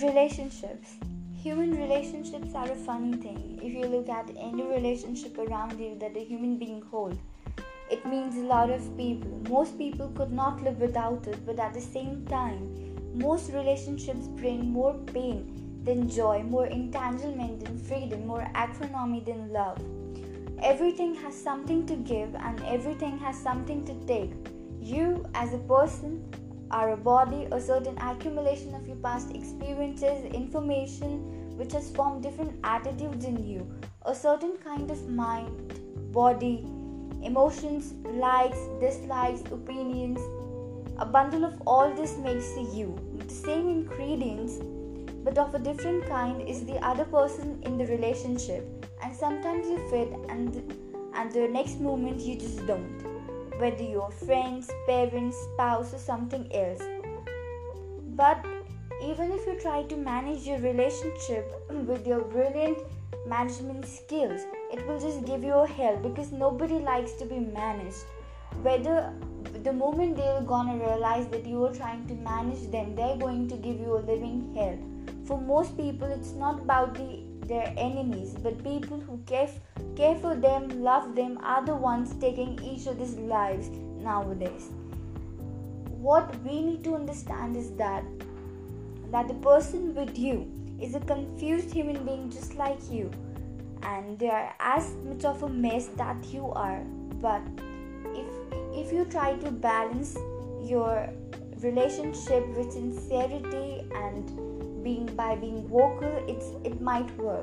Relationships. Human relationships are a funny thing. If you look at any relationship around you that a human being holds, it means a lot of people. Most people could not live without it, but at the same time, most relationships bring more pain than joy, more entanglement than freedom, more acrimony than love. Everything has something to give and everything has something to take. You, as a person, are a body, a certain accumulation of your past experiences, information which has formed different attitudes in you, a certain kind of mind, body, emotions, likes, dislikes, opinions. A bundle of all this makes you. With the same ingredients, but of a different kind, is the other person in the relationship. And sometimes you fit and the next moment you just don't. Whether you're friends, parents, spouse or something else. But even if you try to manage your relationship with your brilliant management skills, it will just give you a hell because nobody likes to be managed. Whether the moment they're gonna realize that you are trying to manage them, they're going to give you a living hell. For most people, it's not about their enemies, but people who care for them, love them, are the ones taking each other's lives nowadays. What we need to understand is that the person with you is a confused human being just like you, and they are as much of a mess that you are. But if you try to balance your relationship with sincerity and by being vocal, it might work.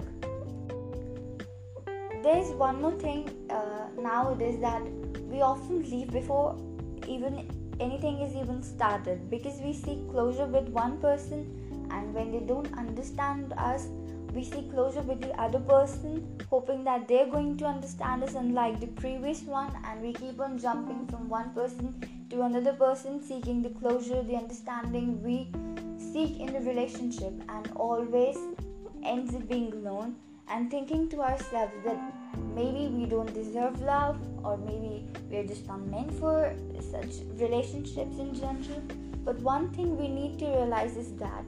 There's one more thing nowadays, that we often leave before even anything is even started, because we seek closure with one person, and when they don't understand us, we seek closure with the other person, hoping that they're going to understand us unlike the previous one, and we keep on jumping from one person to another person, seeking the closure, the understanding we seek in the relationship, and always ends up being alone and thinking to ourselves that maybe we don't deserve love, or maybe we're just not meant for such relationships in general. But one thing we need to realize is that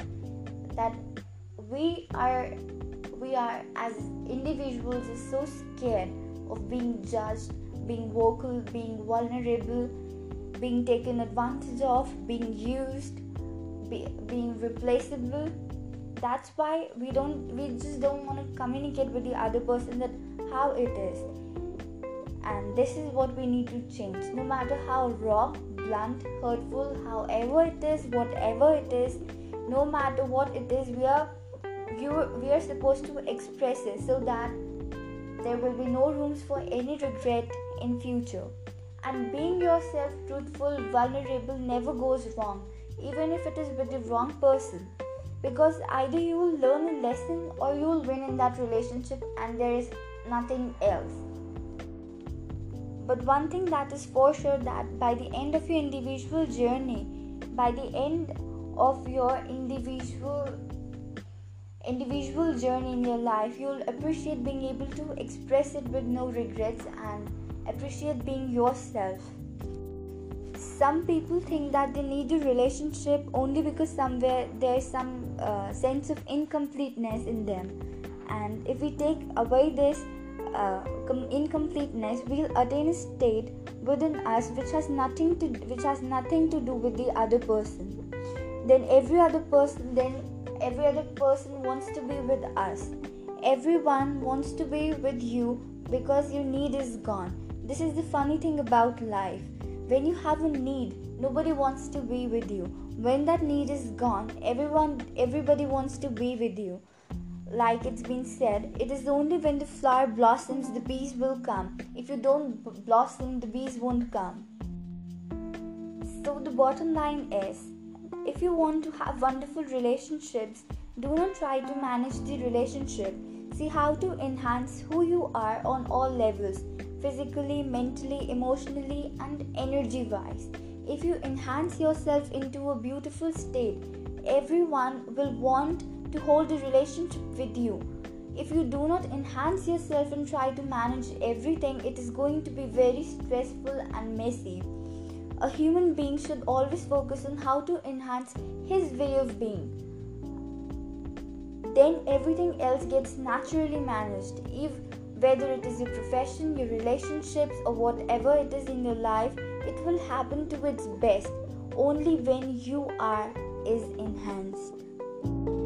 we are as individuals is so scared of being judged, being vocal, being vulnerable, being taken advantage of, being used, being replaceable. That's why we just don't want to communicate with the other person that how it is. And this is what we need to change. No matter how raw, blunt, hurtful, however it is, whatever it is, no matter what it is, we are supposed to express it so that there will be no rooms for any regret in future. And being yourself, truthful, vulnerable never goes wrong, even if it is with the wrong person, because either you will learn a lesson or you will win in that relationship, and there is nothing else. But one thing that is for sure, that by the end of your individual journey, by the end of your individual journey in your life, you'll appreciate being able to express it with no regrets and appreciate being yourself. Some people think that they need a relationship only because somewhere there is some sense of incompleteness in them, and if we take away this incompleteness, we'll attain a state within us which has nothing to do with the other person. Then every other person wants to be with us. Everyone wants to be with you because your need is gone. This is the funny thing about life. When you have a need, nobody wants to be with you. When that need is gone, everybody wants to be with you. Like it's been said, it is only when the flower blossoms the bees will come. If you don't blossom, the bees won't come. So the bottom line is, if you want to have wonderful relationships, do not try to manage the relationship. See how to enhance who you are on all levels, physically, mentally, emotionally, and energy-wise. If you enhance yourself into a beautiful state, everyone will want to hold a relationship with you. If you do not enhance yourself and try to manage everything, it is going to be very stressful and messy. A human being should always focus on how to enhance his way of being. then everything else gets naturally managed. If whether it is your profession, your relationships, or whatever it is in your life, it will happen to its best only when you are is enhanced.